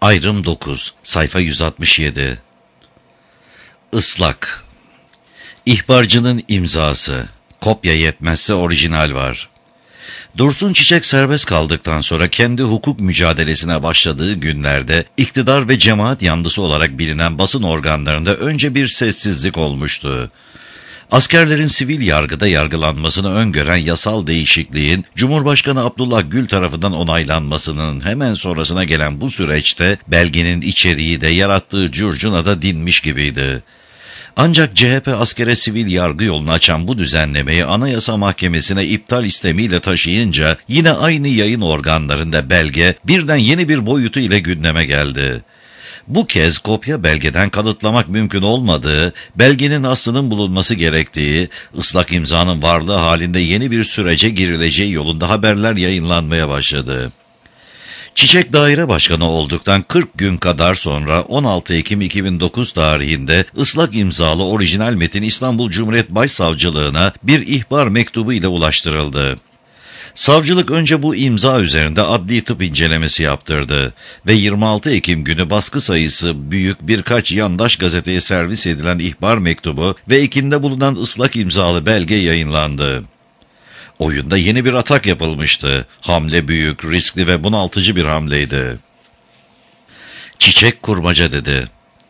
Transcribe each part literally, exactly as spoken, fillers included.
Ayrım dokuz, sayfa yüz altmış yedi. Islak. İhbarcının imzası. Kopya yetmezse orijinal var. Dursun Çiçek serbest kaldıktan sonra kendi hukuk mücadelesine başladığı günlerde iktidar ve cemaat yanlısı olarak bilinen basın organlarında önce bir sessizlik olmuştu. Askerlerin sivil yargıda yargılanmasını öngören yasal değişikliğin Cumhurbaşkanı Abdullah Gül tarafından onaylanmasının hemen sonrasına gelen bu süreçte belgenin içeriği de yarattığı curcuna da dinmiş gibiydi. Ancak C H P askere sivil yargı yolunu açan bu düzenlemeyi Anayasa Mahkemesi'ne iptal istemiyle taşıyınca yine aynı yayın organlarında belge birden yeni bir boyutu ile gündeme geldi. Bu kez kopya belgeden kanıtlamak mümkün olmadığı, belgenin aslının bulunması gerektiği, ıslak imzanın varlığı halinde yeni bir sürece girileceği yolunda haberler yayınlanmaya başladı. Çiçek daire başkanı olduktan kırk gün kadar sonra on altı Ekim iki bin dokuz tarihinde ıslak imzalı orijinal metin İstanbul Cumhuriyet Başsavcılığına bir ihbar mektubu ile ulaştırıldı. Savcılık önce bu imza üzerinde adli tıp incelemesi yaptırdı ve yirmi altı Ekim günü baskı sayısı büyük birkaç yandaş gazeteye servis edilen ihbar mektubu ve ekinde bulunan ıslak imzalı belge yayınlandı. Oyunda yeni bir atak yapılmıştı. Hamle büyük, riskli ve bunaltıcı bir hamleydi. Çiçek kurmaca dedi.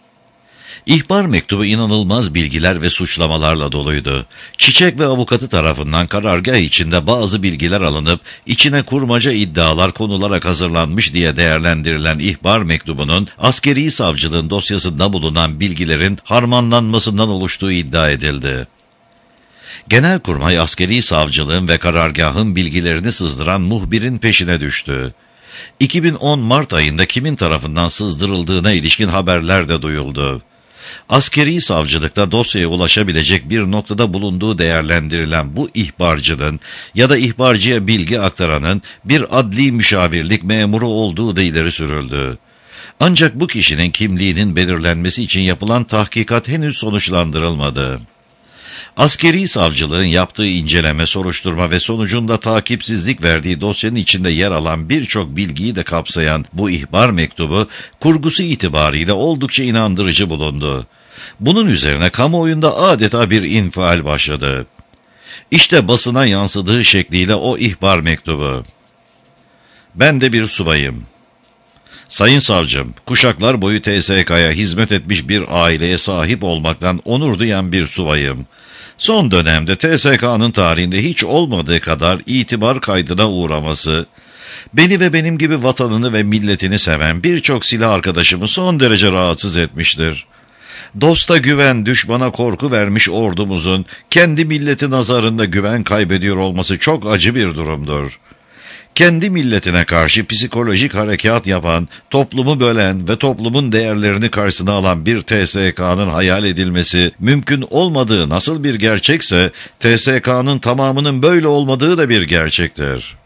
İhbar mektubu inanılmaz bilgiler ve suçlamalarla doluydu. Çiçek ve avukatı tarafından karargah içinde bazı bilgiler alınıp içine kurmaca iddialar konularak hazırlanmış diye değerlendirilen ihbar mektubunun askeri savcılığın dosyasında bulunan bilgilerin harmanlanmasından oluştuğu iddia edildi. Genelkurmay askeri savcılığın ve karargahın bilgilerini sızdıran muhbirin peşine düştü. iki bin on Mart ayında kimin tarafından sızdırıldığına ilişkin haberler de duyuldu. Askeri savcılıkta dosyaya ulaşabilecek bir noktada bulunduğu değerlendirilen bu ihbarcının ya da ihbarcıya bilgi aktaranın bir adli müşavirlik memuru olduğu da ileri sürüldü. Ancak bu kişinin kimliğinin belirlenmesi için yapılan tahkikat henüz sonuçlandırılmadı. Askeri savcılığın yaptığı inceleme, soruşturma ve sonucunda takipsizlik verdiği dosyanın içinde yer alan birçok bilgiyi de kapsayan bu ihbar mektubu, kurgusu itibariyle oldukça inandırıcı bulundu. Bunun üzerine kamuoyunda adeta bir infial başladı. İşte basına yansıdığı şekliyle o ihbar mektubu. Ben de bir subayım. Sayın savcım, kuşaklar boyu T S K'ya hizmet etmiş bir aileye sahip olmaktan onur duyan bir subayım. Son dönemde T S K'nın tarihinde hiç olmadığı kadar itibar kaydına uğraması, beni ve benim gibi vatanını ve milletini seven birçok silah arkadaşımı son derece rahatsız etmiştir. Dosta güven, düşmana korku vermiş ordumuzun kendi milleti nazarında güven kaybediyor olması çok acı bir durumdur. Kendi milletine karşı psikolojik harekat yapan, toplumu bölen ve toplumun değerlerini karşısına alan bir T S K'nın hayal edilmesi mümkün olmadığı nasıl bir gerçekse, T S K'nın tamamının böyle olmadığı da bir gerçektir.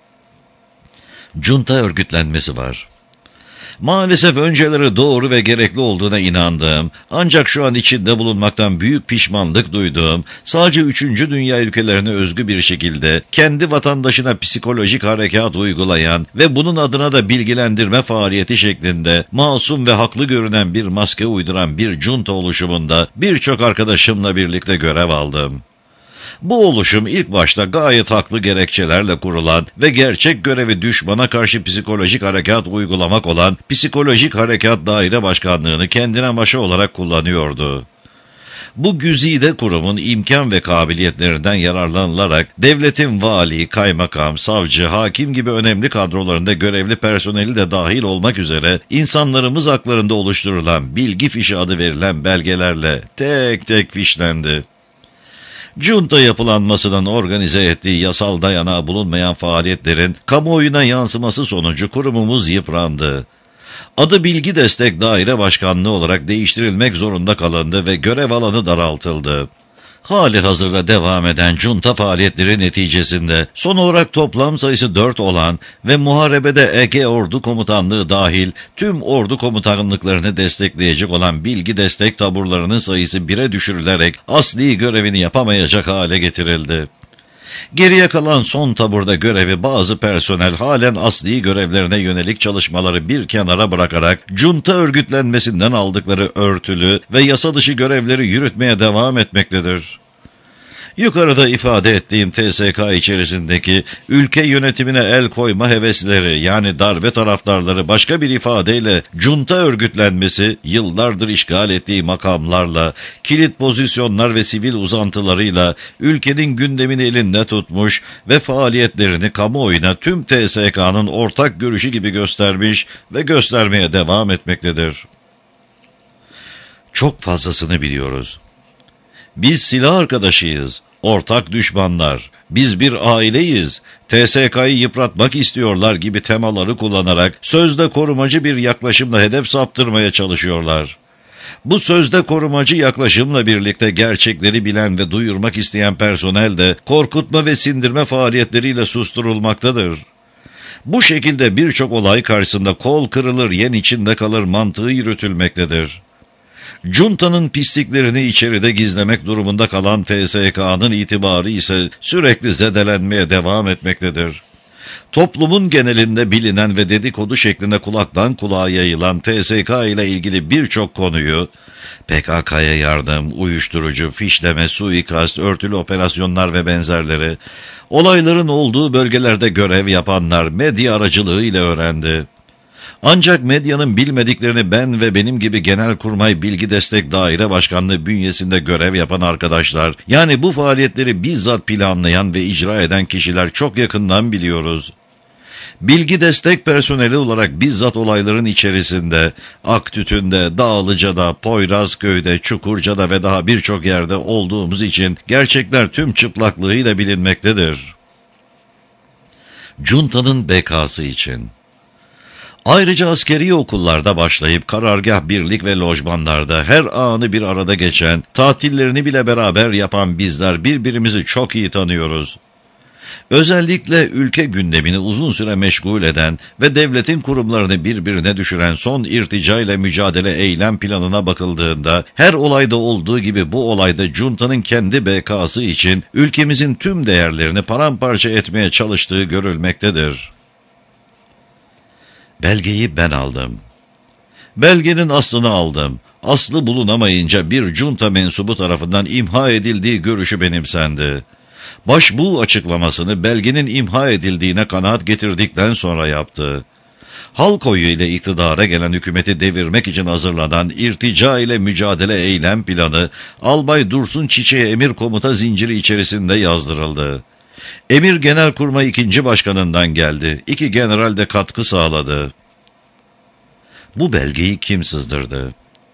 Junta örgütlenmesi var. Maalesef önceleri doğru ve gerekli olduğuna inandığım, ancak şu an içinde bulunmaktan büyük pişmanlık duyduğum, sadece üçüncü dünya ülkelerine özgü bir şekilde kendi vatandaşına psikolojik harekat uygulayan ve bunun adına da bilgilendirme faaliyeti şeklinde masum ve haklı görünen bir maske uyduran bir junta oluşumunda birçok arkadaşımla birlikte görev aldım. Bu oluşum ilk başta gayet haklı gerekçelerle kurulan ve gerçek görevi düşmana karşı psikolojik harekat uygulamak olan Psikolojik Harekat Daire Başkanlığı'nı kendine maşa olarak kullanıyordu. Bu güzide kurumun imkan ve kabiliyetlerinden yararlanılarak devletin vali, kaymakam, savcı, hakim gibi önemli kadrolarında görevli personeli de dahil olmak üzere insanlarımız haklarında oluşturulan bilgi fişi adı verilen belgelerle tek tek fişlendi. Junta yapılanmasının organize ettiği yasal dayanağı bulunmayan faaliyetlerin kamuoyuna yansıması sonucu kurumumuz yıprandı. Adı Bilgi Destek Daire Başkanlığı olarak değiştirilmek zorunda kalındı ve görev alanı daraltıldı. Hali hazırda devam eden junta faaliyetleri neticesinde son olarak toplam sayısı dört olan ve muharebede Ege Ordu Komutanlığı dahil tüm ordu komutanlıklarını destekleyecek olan bilgi destek taburlarının sayısı bire düşürülerek asli görevini yapamayacak hale getirildi. Geriye kalan son taburda görevi bazı personel halen asli görevlerine yönelik çalışmaları bir kenara bırakarak junta örgütlenmesinden aldıkları örtülü ve yasa dışı görevleri yürütmeye devam etmektedir. Yukarıda ifade ettiğim T S K içerisindeki ülke yönetimine el koyma hevesleri, yani darbe taraftarları, başka bir ifadeyle junta örgütlenmesi, yıllardır işgal ettiği makamlarla, kilit pozisyonlar ve sivil uzantılarıyla ülkenin gündemini elinde tutmuş ve faaliyetlerini kamuoyuna tüm T S K'nın ortak görüşü gibi göstermiş ve göstermeye devam etmektedir. Çok fazlasını biliyoruz. Biz silah arkadaşıyız, ortak düşmanlar, biz bir aileyiz, T S K'yı yıpratmak istiyorlar gibi temaları kullanarak sözde korumacı bir yaklaşımla hedef saptırmaya çalışıyorlar. Bu sözde korumacı yaklaşımla birlikte gerçekleri bilen ve duyurmak isteyen personel de korkutma ve sindirme faaliyetleriyle susturulmaktadır. Bu şekilde birçok olay karşısında kol kırılır yen içinde kalır mantığı yürütülmektedir. Junta'nın pisliklerini içeride gizlemek durumunda kalan T S K'nın itibarı ise sürekli zedelenmeye devam etmektedir. Toplumun genelinde bilinen ve dedikodu şeklinde kulaktan kulağa yayılan T S K ile ilgili birçok konuyu, P K K'ya yardım, uyuşturucu, fişleme, suikast, örtülü operasyonlar ve benzerleri, olayların olduğu bölgelerde görev yapanlar medya aracılığıyla öğrendi. Ancak medyanın bilmediklerini ben ve benim gibi Genelkurmay Bilgi Destek Daire Başkanlığı bünyesinde görev yapan arkadaşlar, yani bu faaliyetleri bizzat planlayan ve icra eden kişiler çok yakından biliyoruz. Bilgi destek personeli olarak bizzat olayların içerisinde, Aktütün'de, Dağlıca'da, Poyrazköy'de, Çukurca'da ve daha birçok yerde olduğumuz için gerçekler tüm çıplaklığıyla bilinmektedir. Junta'nın bekası için. Ayrıca askeri okullarda başlayıp karargah, birlik ve lojmanlarda her anı bir arada geçen, tatillerini bile beraber yapan bizler birbirimizi çok iyi tanıyoruz. Özellikle ülke gündemini uzun süre meşgul eden ve devletin kurumlarını birbirine düşüren son irtica ile mücadele eylem planına bakıldığında, her olayda olduğu gibi bu olayda Junta'nın kendi bekası için ülkemizin tüm değerlerini paramparça etmeye çalıştığı görülmektedir. Belgeyi ben aldım. Belgenin aslını aldım. Aslı bulunamayınca bir junta mensubu tarafından imha edildiği görüşü benimsendi. Başbuğ açıklamasını belgenin imha edildiğine kanaat getirdikten sonra yaptı. Halk oyu ile iktidara gelen hükümeti devirmek için hazırlanan irtica ile mücadele eylem planı, Albay Dursun Çiçek'e emir komuta zinciri içerisinde yazdırıldı. Emir Genelkurmay ikinci Başkanı'ndan geldi. İki general de katkı sağladı. Bu belgeyi kim sızdırdı?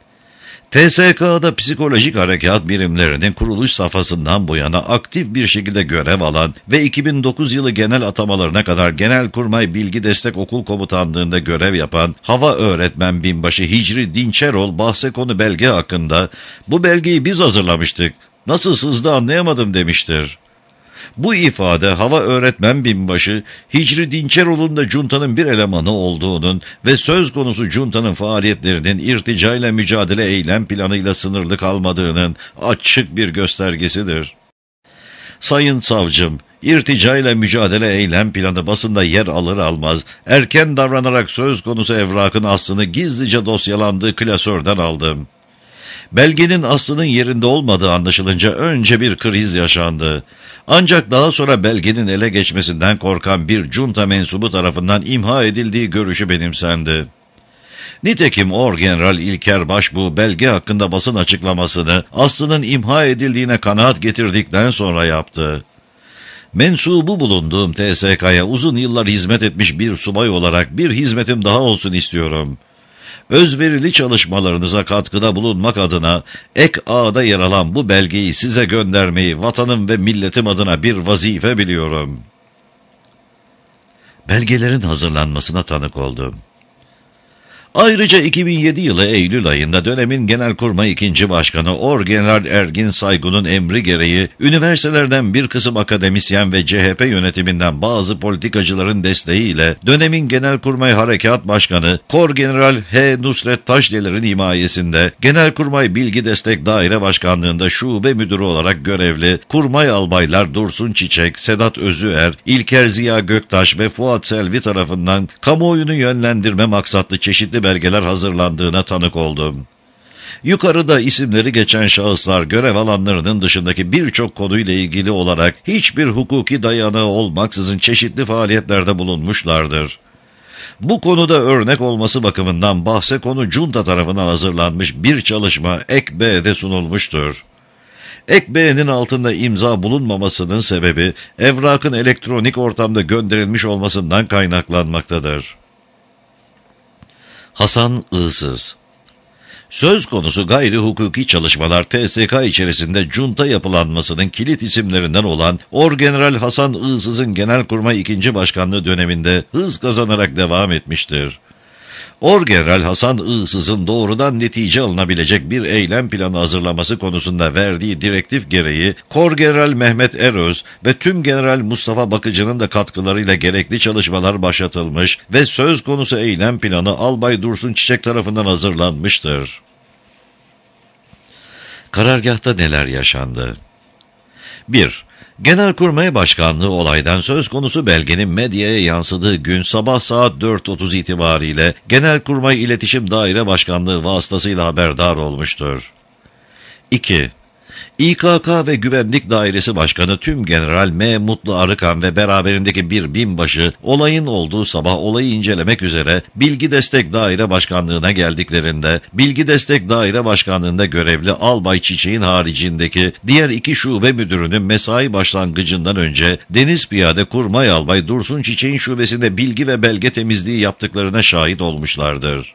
T S K'da psikolojik harekat birimlerinin kuruluş safhasından bu yana aktif bir şekilde görev alan ve iki bin dokuz yılı genel atamalarına kadar Genelkurmay Bilgi Destek Okul Komutanlığı'nda görev yapan Hava Öğretmen Binbaşı Hicri Dinçerol bahse konu belge hakkında, "Bu belgeyi biz hazırlamıştık, nasıl sızdı anlayamadım" demiştir. Bu ifade Hava Öğretmen Binbaşı Hicri Dinçerol'un da Junta'nın bir elemanı olduğunun ve söz konusu Junta'nın faaliyetlerinin irticayla mücadele eylem planıyla sınırlı kalmadığının açık bir göstergesidir. Sayın savcım, irticayla mücadele eylem planı basında yer alır almaz erken davranarak söz konusu evrakın aslını gizlice dosyalandığı klasörden aldım. Belgenin aslının yerinde olmadığı anlaşılınca önce bir kriz yaşandı. Ancak daha sonra belgenin ele geçmesinden korkan bir junta mensubu tarafından imha edildiği görüşü benimsendi. Nitekim Orgeneral İlker Başbuğ belge hakkında basın açıklamasını aslının imha edildiğine kanaat getirdikten sonra yaptı. Mensubu bulunduğum T S K'ya uzun yıllar hizmet etmiş bir subay olarak bir hizmetim daha olsun istiyorum. Özverili çalışmalarınıza katkıda bulunmak adına ek A'da yer alan bu belgeyi size göndermeyi vatanım ve milletim adına bir vazife biliyorum. Belgelerin hazırlanmasına tanık oldum. Ayrıca iki bin yedi yılı Eylül ayında dönemin Genelkurmay ikinci Başkanı Orgeneral Ergin Saygun'un emri gereği üniversitelerden bir kısım akademisyen ve C H P yönetiminden bazı politikacıların desteğiyle dönemin Genelkurmay Harekat Başkanı Korgeneral H. Nusret Taşdemir'in himayesinde Genelkurmay Bilgi Destek Daire Başkanlığı'nda şube müdürü olarak görevli Kurmay albaylar Dursun Çiçek, Sedat Özüer, İlker Ziya Göktaş ve Fuat Selvi tarafından kamuoyunu yönlendirme maksatlı çeşitli belgeler hazırlandığına tanık oldum. Yukarıda isimleri geçen şahıslar görev alanlarının dışındaki birçok konuyla ilgili olarak hiçbir hukuki dayanağı olmaksızın çeşitli faaliyetlerde bulunmuşlardır. Bu konuda örnek olması bakımından bahse konu Junta tarafından hazırlanmış bir çalışma Ek B'de sunulmuştur. Ek B'nin altında imza bulunmamasının sebebi evrakın elektronik ortamda gönderilmiş olmasından kaynaklanmaktadır. Hasan Iğsız. Söz konusu gayri hukuki çalışmalar T S K içerisinde junta yapılanmasının kilit isimlerinden olan Orgeneral Hasan Iğsız'ın Genelkurmay ikinci Başkanlığı döneminde hız kazanarak devam etmiştir. Orgeneral Hasan Iğsız'ın doğrudan netice alınabilecek bir eylem planı hazırlaması konusunda verdiği direktif gereği Korgeneral Mehmet Eröz ve tüm General Mustafa Bakıcı'nın da katkılarıyla gerekli çalışmalar başlatılmış ve söz konusu eylem planı Albay Dursun Çiçek tarafından hazırlanmıştır. Karargahta neler yaşandı? bir. Genelkurmay Başkanlığı olaydan söz konusu belgenin medyaya yansıdığı gün sabah saat dört otuz itibariyle Genelkurmay İletişim Daire Başkanlığı vasıtasıyla haberdar olmuştur. iki. İ K K ve Güvenlik Dairesi Başkanı Tümgeneral M. Mutlu Arıkan ve beraberindeki bir binbaşı olayın olduğu sabah olayı incelemek üzere Bilgi Destek Daire Başkanlığı'na geldiklerinde Bilgi Destek Daire Başkanlığı'nda görevli Albay Çiçek'in haricindeki diğer iki şube müdürünün mesai başlangıcından önce Deniz Piyade Kurmay Albay Dursun Çiçek'in şubesinde bilgi ve belge temizliği yaptıklarına şahit olmuşlardır.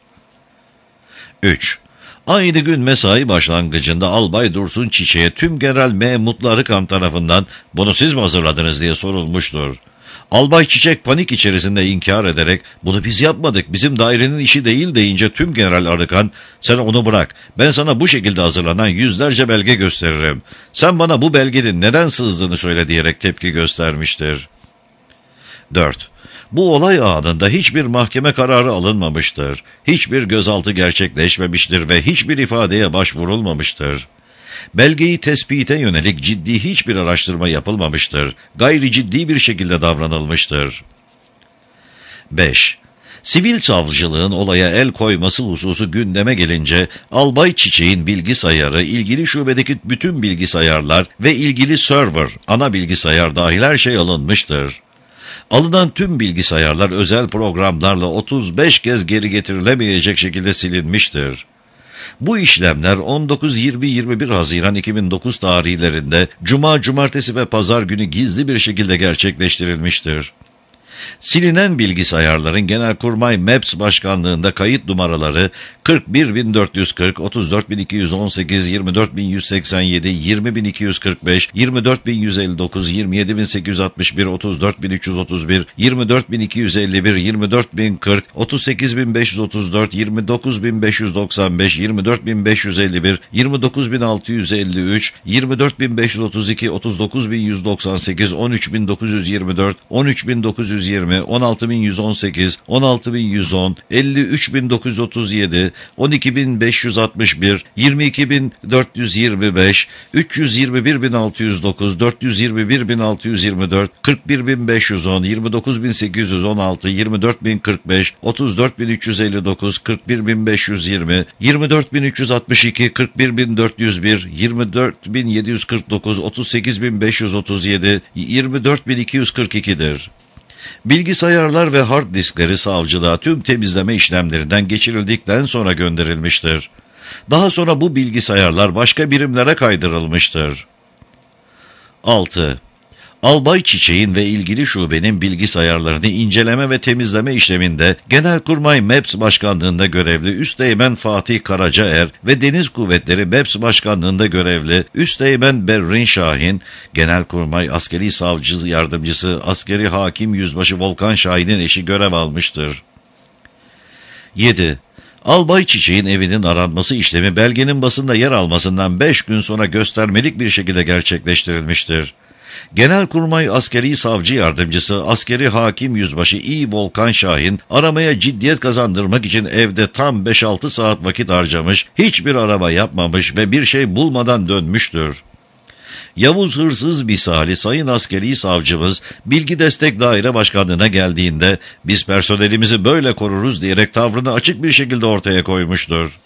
üç. Aynı gün mesai başlangıcında Albay Dursun Çiçek'e Tümgeneral M. Mutlu Arıkan tarafından "Bunu siz mi hazırladınız?" diye sorulmuştur. Albay Çiçek panik içerisinde inkar ederek "Bunu biz yapmadık, bizim dairenin işi değil" deyince Tümgeneral Arıkan "Sen onu bırak, ben sana bu şekilde hazırlanan yüzlerce belge gösteririm. Sen bana bu belgenin neden sızdığını söyle" diyerek tepki göstermiştir. dört. Bu olay anında hiçbir mahkeme kararı alınmamıştır. Hiçbir gözaltı gerçekleşmemiştir ve hiçbir ifadeye başvurulmamıştır. Belgeyi tespite yönelik ciddi hiçbir araştırma yapılmamıştır. Gayri ciddi bir şekilde davranılmıştır. beş. Sivil savcılığın olaya el koyması hususu gündeme gelince Albay Çiçek'in bilgisayarı, ilgili şubedeki bütün bilgisayarlar ve ilgili server, ana bilgisayar dahil her şey alınmıştır. Alınan tüm bilgisayarlar özel programlarla otuz beş kez geri getirilemeyecek şekilde silinmiştir. Bu işlemler on dokuz, yirmi, yirmi bir Haziran iki bin dokuz tarihlerinde Cuma, Cumartesi ve Pazar günü gizli bir şekilde gerçekleştirilmiştir. Silinen bilgisayarların Genelkurmay Maps Başkanlığı'nda kayıt numaraları kırk bir bin dört yüz kırk, otuz dört bin iki yüz on sekiz, yirmi dört bin yüz seksen yedi, yirmi bin iki yüz kırk beş, yirmi dört bin yüz elli dokuz, yirmi yedi bin sekiz yüz altmış bir, otuz dört bin üç yüz otuz bir, yirmi dört bin iki yüz elli bir, yirmi dört bin kırk, otuz sekiz bin beş yüz otuz dört, yirmi dokuz bin beş yüz doksan beş, yirmi dört bin beş yüz elli bir, yirmi dokuz bin altı yüz elli üç, yirmi dört bin beş yüz otuz iki, otuz dokuz bin yüz doksan sekiz, on üç bin dokuz yüz yirmi dört, on üç bin dokuz yüz yirmi, on altı bin yüz on sekiz, on altı bin yüz on, elli üç bin dokuz yüz otuz yedi, on iki bin beş yüz altmış bir, yirmi iki bin dört yüz yirmi beş, üç yüz yirmi bir bin altı yüz dokuz, dört yüz yirmi bir bin altı yüz yirmi dört, kırk bir bin beş yüz on, yirmi dokuz bin sekiz yüz on altı, yirmi dört bin kırk beş, otuz dört bin üç yüz elli dokuz, kırk bir bin beş yüz yirmi, yirmi dört bin üç yüz altmış iki, kırk bir bin dört yüz bir, yirmi dört bin yedi yüz kırk dokuz, otuz sekiz bin beş yüz otuz yedi, yirmi dört bin iki yüz kırk iki'dir. Bilgisayarlar ve hard diskleri savcılığa tüm temizleme işlemlerinden geçirildikten sonra gönderilmiştir. Daha sonra bu bilgisayarlar başka birimlere kaydırılmıştır. altı. Albay Çiçek'in ve ilgili şubenin bilgisayarlarını inceleme ve temizleme işleminde Genelkurmay Maps Başkanlığı'nda görevli Üsteğmen Fatih Karacaer ve Deniz Kuvvetleri Maps Başkanlığı'nda görevli Üsteğmen Berrin Şahin, Genelkurmay Askeri Savcı Yardımcısı Askeri Hakim Yüzbaşı Volkan Şahin'in eşi görev almıştır. yedi. Albay Çiçek'in evinin aranması işlemi belgenin basında yer almasından beş gün sonra göstermelik bir şekilde gerçekleştirilmiştir. Genelkurmay Askeri Savcı Yardımcısı Askeri Hakim Yüzbaşı İ. Volkan Şahin aramaya ciddiyet kazandırmak için evde tam beş altı saat vakit harcamış, hiçbir arama yapmamış ve bir şey bulmadan dönmüştür. Yavuz hırsız misali Sayın Askeri Savcımız Bilgi Destek Daire Başkanlığı'na geldiğinde biz personelimizi böyle koruruz diyerek tavrını açık bir şekilde ortaya koymuştur.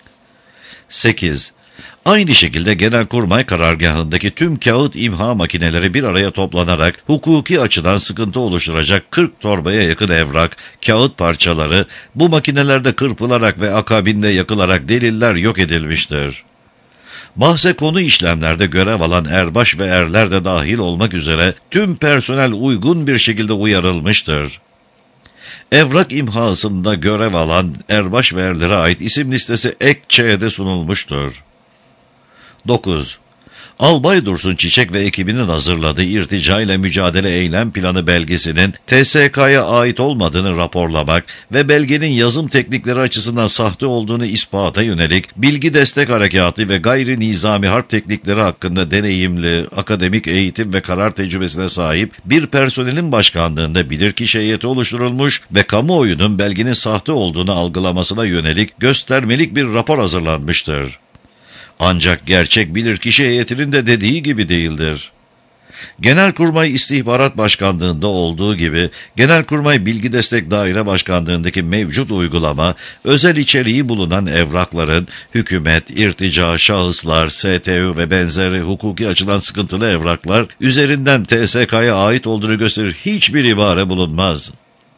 sekiz. Aynı şekilde Genelkurmay karargahındaki tüm kağıt imha makineleri bir araya toplanarak hukuki açıdan sıkıntı oluşturacak kırk torbaya yakın evrak, kağıt parçaları bu makinelerde kırpılarak ve akabinde yakılarak deliller yok edilmiştir. Bahse konu işlemlerde görev alan erbaş ve erler de dahil olmak üzere tüm personel uygun bir şekilde uyarılmıştır. Evrak imhasında görev alan erbaş ve erlere ait isim listesi ek Ç'de sunulmuştur. dokuz. Albay Dursun Çiçek ve ekibinin hazırladığı irtica ile mücadele eylem planı belgesinin T S K'ya ait olmadığını raporlamak ve belgenin yazım teknikleri açısından sahte olduğunu ispata yönelik bilgi destek harekatı ve gayri nizami harp teknikleri hakkında deneyimli, akademik eğitim ve karar tecrübesine sahip bir personelin başkanlığında bilirkişi heyeti oluşturulmuş ve kamuoyunun belgenin sahte olduğunu algılamasına yönelik göstermelik bir rapor hazırlanmıştır. Ancak gerçek bilirkişi heyetinin de dediği gibi değildir. Genelkurmay İstihbarat Başkanlığı'nda olduğu gibi Genelkurmay Bilgi Destek Daire Başkanlığı'ndaki mevcut uygulama, özel içeriği bulunan evrakların hükümet, irtica, şahıslar, S T Ü ve benzeri hukuki açıdan sıkıntılı evraklar üzerinden T S K'ya ait olduğunu gösterir hiçbir ibare bulunmaz.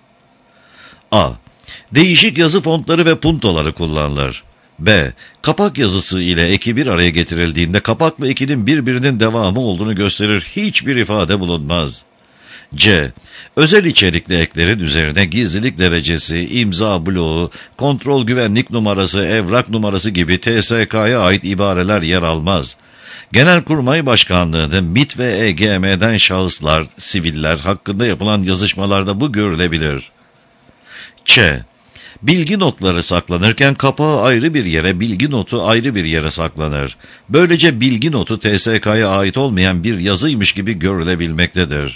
A. Değişik yazı fontları ve puntoları kullanılır. B. Kapak yazısı ile eki bir araya getirildiğinde kapakla ekinin birbirinin devamı olduğunu gösterir hiçbir ifade bulunmaz. C. Özel içerikli eklerin üzerine gizlilik derecesi, imza bloğu, kontrol güvenlik numarası, evrak numarası gibi T S K'ya ait ibareler yer almaz. Genelkurmay Başkanlığı'nın M İ T ve E G M'den şahıslar, siviller hakkında yapılan yazışmalarda bu görülebilir. Ç. Bilgi notları saklanırken kapağı ayrı bir yere, bilgi notu ayrı bir yere saklanır. Böylece bilgi notu T S K'ya ait olmayan bir yazıymış gibi görülebilmektedir.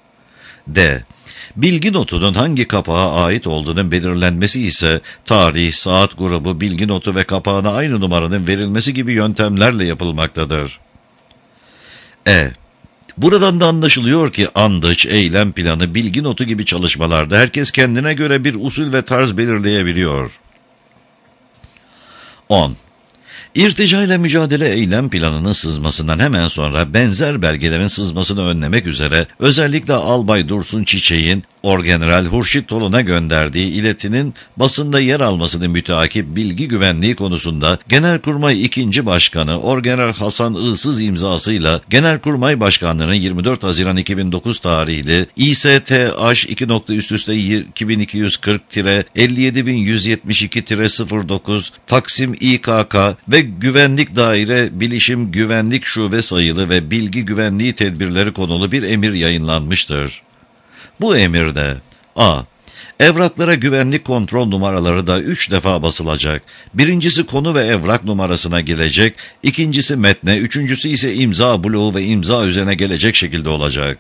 D. Bilgi notunun hangi kapağa ait olduğunun belirlenmesi ise tarih, saat grubu, bilgi notu ve kapağına aynı numaranın verilmesi gibi yöntemlerle yapılmaktadır. E. Buradan da anlaşılıyor ki andıç, eylem planı, bilgi notu gibi çalışmalarda herkes kendine göre bir usul ve tarz belirleyebiliyor. on. İrtica ile mücadele eylem planının sızmasından hemen sonra benzer belgelerin sızmasını önlemek üzere özellikle Albay Dursun Çiçek'in Orgeneral Hurşit Tolun'a gönderdiği iletinin basında yer almasını müteakip bilgi güvenliği konusunda Genelkurmay ikinci Başkanı Orgeneral Hasan Iğsız imzasıyla Genelkurmay Başkanlığı'nın yirmi dört Haziran iki bin dokuz tarihli İ S T H iki nokta üst üste iki bin iki yüz kırk elli yedi bin yüz yetmiş iki sıfır dokuz Taksim İ K K ve Güvenlik Daire Bilişim Güvenlik Şube sayılı ve bilgi güvenliği tedbirleri konulu bir emir yayınlanmıştır. Bu emirde A. Evraklara güvenlik kontrol numaraları da üç defa basılacak. Birincisi konu ve evrak numarasına gelecek, ikincisi metne, üçüncüsü ise imza bloğu ve imza üzerine gelecek şekilde olacak.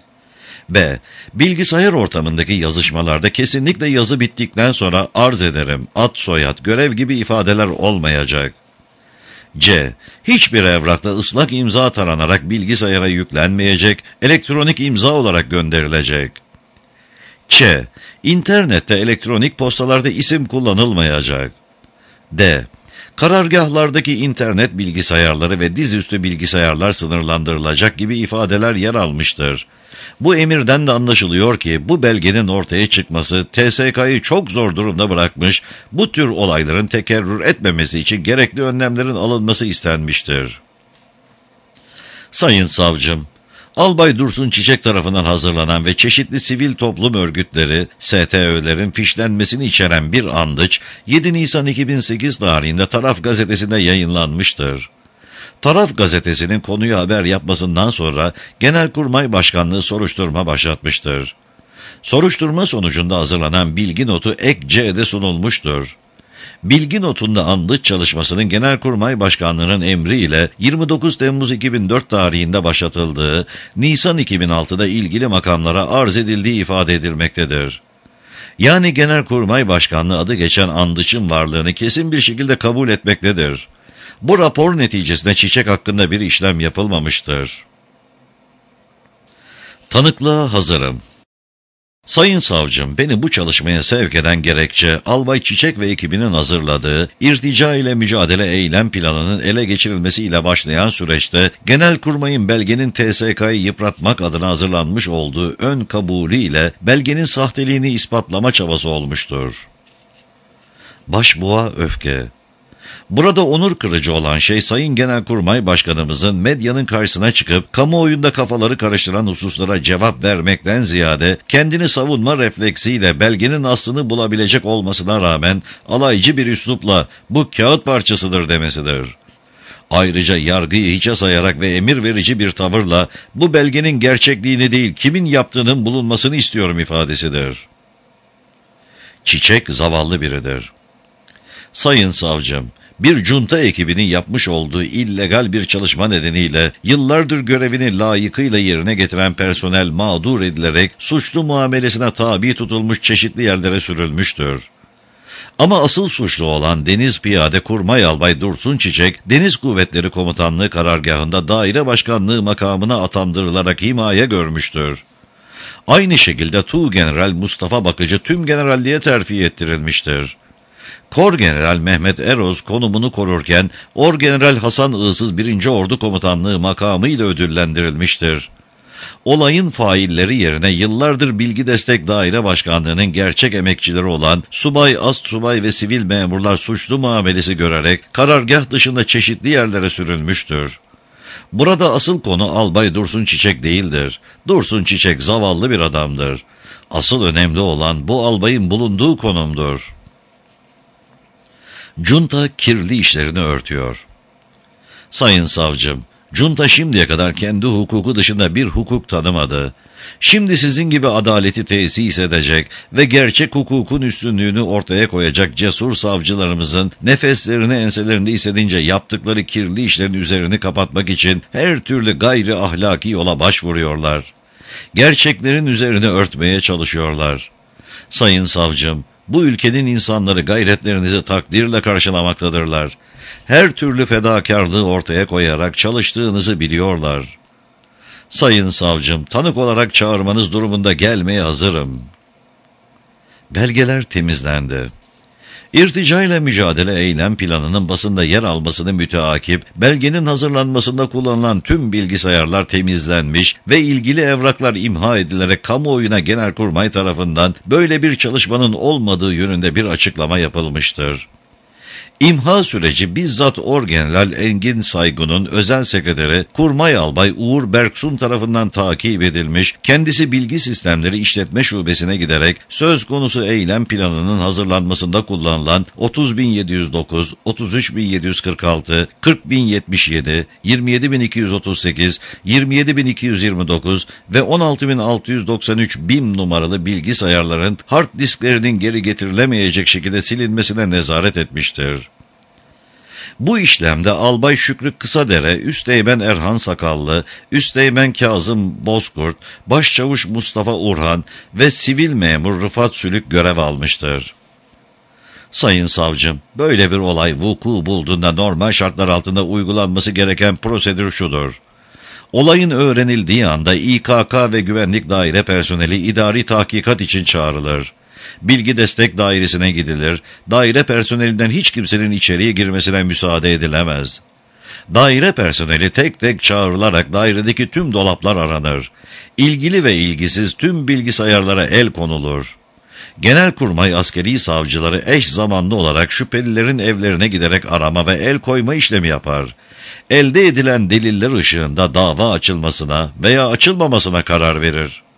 B. Bilgisayar ortamındaki yazışmalarda kesinlikle yazı bittikten sonra arz ederim, ad soyad, görev gibi ifadeler olmayacak. C. Hiçbir evrakta ıslak imza taranarak bilgisayara yüklenmeyecek, elektronik imza olarak gönderilecek. Ç. İnternette elektronik postalarda isim kullanılmayacak. D. Karargahlardaki internet bilgisayarları ve dizüstü bilgisayarlar sınırlandırılacak gibi ifadeler yer almıştır. Bu emirden de anlaşılıyor ki bu belgenin ortaya çıkması T S K'yı çok zor durumda bırakmış, bu tür olayların tekerrür etmemesi için gerekli önlemlerin alınması istenmiştir. Sayın Savcım, Albay Dursun Çiçek tarafından hazırlanan ve çeşitli sivil toplum örgütleri, S T Ö'lerin fişlenmesini içeren bir andıç, yedi Nisan iki bin sekiz tarihinde Taraf Gazetesi'nde yayınlanmıştır. Taraf Gazetesi'nin konuyu haber yapmasından sonra Genelkurmay Başkanlığı soruşturma başlatmıştır. Soruşturma sonucunda hazırlanan bilgi notu ek C'de sunulmuştur. Bilgi notunda andıç çalışmasının Genelkurmay Başkanlığı'nın emriyle yirmi dokuz Temmuz iki bin dört tarihinde başlatıldığı, Nisan iki bin altıda ilgili makamlara arz edildiği ifade edilmektedir. Yani Genelkurmay Başkanlığı adı geçen andıçın varlığını kesin bir şekilde kabul etmektedir. Bu rapor neticesinde Çiçek hakkında bir işlem yapılmamıştır. Tanıklığa hazırım. Sayın Savcım, beni bu çalışmaya sevk eden gerekçe, Albay Çiçek ve ekibinin hazırladığı irtica ile mücadele eylem planının ele geçirilmesiyle başlayan süreçte, Genelkurmay'ın belgenin T S K'yı yıpratmak adına hazırlanmış olduğu ön kabulü ile belgenin sahteliğini ispatlama çabası olmuştur. Başbuğa öfke. Burada onur kırıcı olan şey Sayın Genelkurmay Başkanımızın medyanın karşısına çıkıp kamuoyunda kafaları karıştıran hususlara cevap vermekten ziyade kendini savunma refleksiyle belgenin aslını bulabilecek olmasına rağmen alaycı bir üslupla bu kağıt parçasıdır demesidir. Ayrıca yargıyı hiçe sayarak ve emir verici bir tavırla bu belgenin gerçekliğini değil kimin yaptığının bulunmasını istiyorum ifadesidir. Çiçek zavallı biridir. Sayın Savcım, bir junta ekibinin yapmış olduğu illegal bir çalışma nedeniyle yıllardır görevini layıkıyla yerine getiren personel mağdur edilerek suçlu muamelesine tabi tutulmuş çeşitli yerlere sürülmüştür. Ama asıl suçlu olan Deniz Piyade Kurmay Albay Dursun Çiçek, Deniz Kuvvetleri Komutanlığı karargahında daire başkanlığı makamına atandırılarak himaye görmüştür. Aynı şekilde Tuğgeneral Mustafa Bakıcı tüm generalliğe terfi ettirilmiştir. Korgeneral Mehmet Eroz konumunu korurken Orgeneral Hasan Iğsız birinci Ordu Komutanlığı makamıyla ödüllendirilmiştir. Olayın failleri yerine yıllardır Bilgi Destek Daire Başkanlığı'nın gerçek emekçileri olan subay, astsubay ve sivil memurlar suçlu muamelesi görerek karargah dışında çeşitli yerlere sürülmüştür. Burada asıl konu Albay Dursun Çiçek değildir. Dursun Çiçek zavallı bir adamdır. Asıl önemli olan bu albayın bulunduğu konumdur. Junta kirli işlerini örtüyor. Sayın Savcım, Junta şimdiye kadar kendi hukuku dışında bir hukuk tanımadı. Şimdi sizin gibi adaleti tesis edecek ve gerçek hukukun üstünlüğünü ortaya koyacak cesur savcılarımızın nefeslerini enselerinde hissedince yaptıkları kirli işlerin üzerini kapatmak için her türlü gayri ahlaki yola başvuruyorlar. Gerçeklerin üzerini örtmeye çalışıyorlar. Sayın Savcım, bu ülkenin insanları gayretlerinizi takdirle karşılamaktadırlar. Her türlü fedakarlığı ortaya koyarak çalıştığınızı biliyorlar. Sayın Savcım, tanık olarak çağırmanız durumunda gelmeye hazırım. Belgeler temizlendi. İrtica ile mücadele eylem planının basında yer almasını müteakip, belgenin hazırlanmasında kullanılan tüm bilgisayarlar temizlenmiş ve ilgili evraklar imha edilerek kamuoyuna Genelkurmay tarafından böyle bir çalışmanın olmadığı yönünde bir açıklama yapılmıştır. İmha süreci bizzat Orgeneral Engin Saygun'un özel sekreteri Kurmay Albay Uğur Berksun tarafından takip edilmiş, kendisi Bilgi Sistemleri İşletme Şubesi'ne giderek söz konusu eylem planının hazırlanmasında kullanılan otuz bin yedi yüz dokuz, otuz üç bin yedi yüz kırk altı, kırk bin yetmiş yedi, yirmi yedi bin iki yüz otuz sekiz, yirmi yedi bin iki yüz yirmi dokuz ve on altı bin altı yüz doksan üç BİM numaralı bilgisayarların hard disklerinin geri getirilemeyecek şekilde silinmesine nezaret etmiştir. Bu işlemde Albay Şükrü Kısadere, Üsteğmen Erhan Sakallı, Üsteğmen Kazım Bozkurt, Başçavuş Mustafa Urhan ve sivil memur Rıfat Sülük görev almıştır. Sayın Savcım, böyle bir olay vuku bulduğunda normal şartlar altında uygulanması gereken prosedür şudur. Olayın öğrenildiği anda İ K K ve Güvenlik Daire personeli idari tahkikat için çağrılır. Bilgi Destek Dairesi'ne gidilir, daire personelinden hiç kimsenin içeriye girmesine müsaade edilemez. Daire personeli tek tek çağrılarak dairedeki tüm dolaplar aranır. İlgili ve ilgisiz tüm bilgisayarlara el konulur. Genelkurmay askeri savcıları eş zamanlı olarak şüphelilerin evlerine giderek arama ve el koyma işlemi yapar. Elde edilen deliller ışığında dava açılmasına veya açılmamasına karar verir.